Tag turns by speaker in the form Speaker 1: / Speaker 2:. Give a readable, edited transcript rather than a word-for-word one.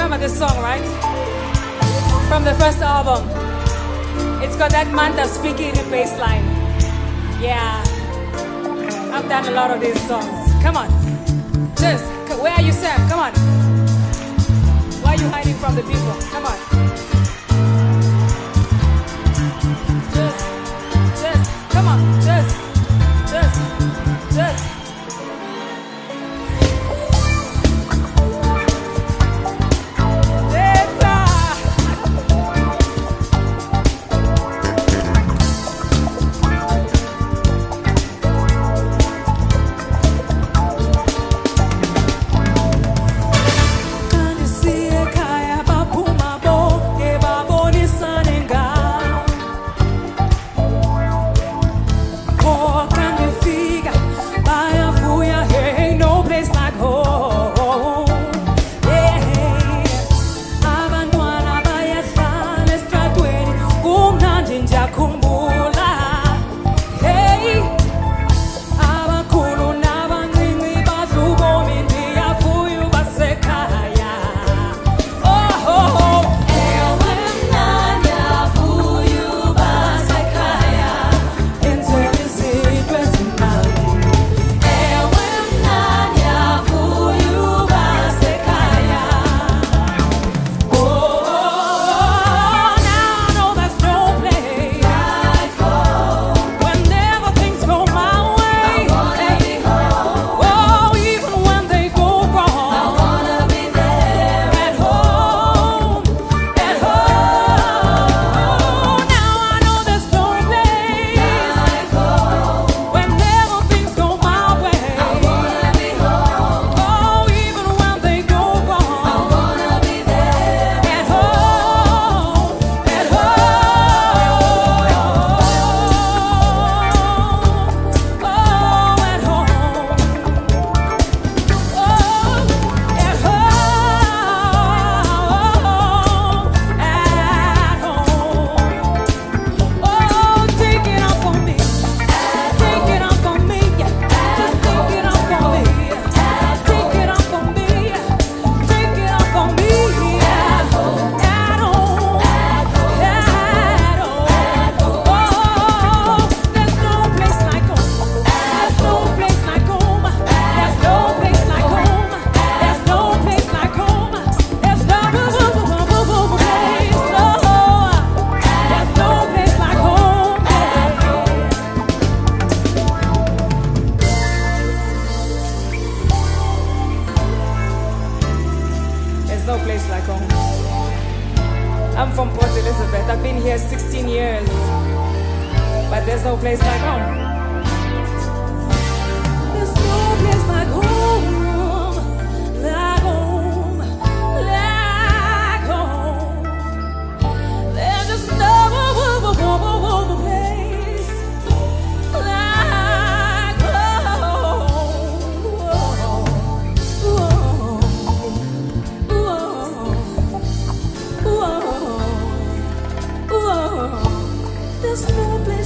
Speaker 1: remember this song, right? From the first album. It's got that Manta speaking bass line. Yeah. I've done a lot of these songs. Come on. Just, where are you, Sam? Come on. Why are you hiding from the people? Come on. Just, come on. Just. No place like home. I'm from Port Elizabeth. I've been here 16 years, but there's no place like home. There's no place like home, like home, like home. There's just no place like home. There's no place.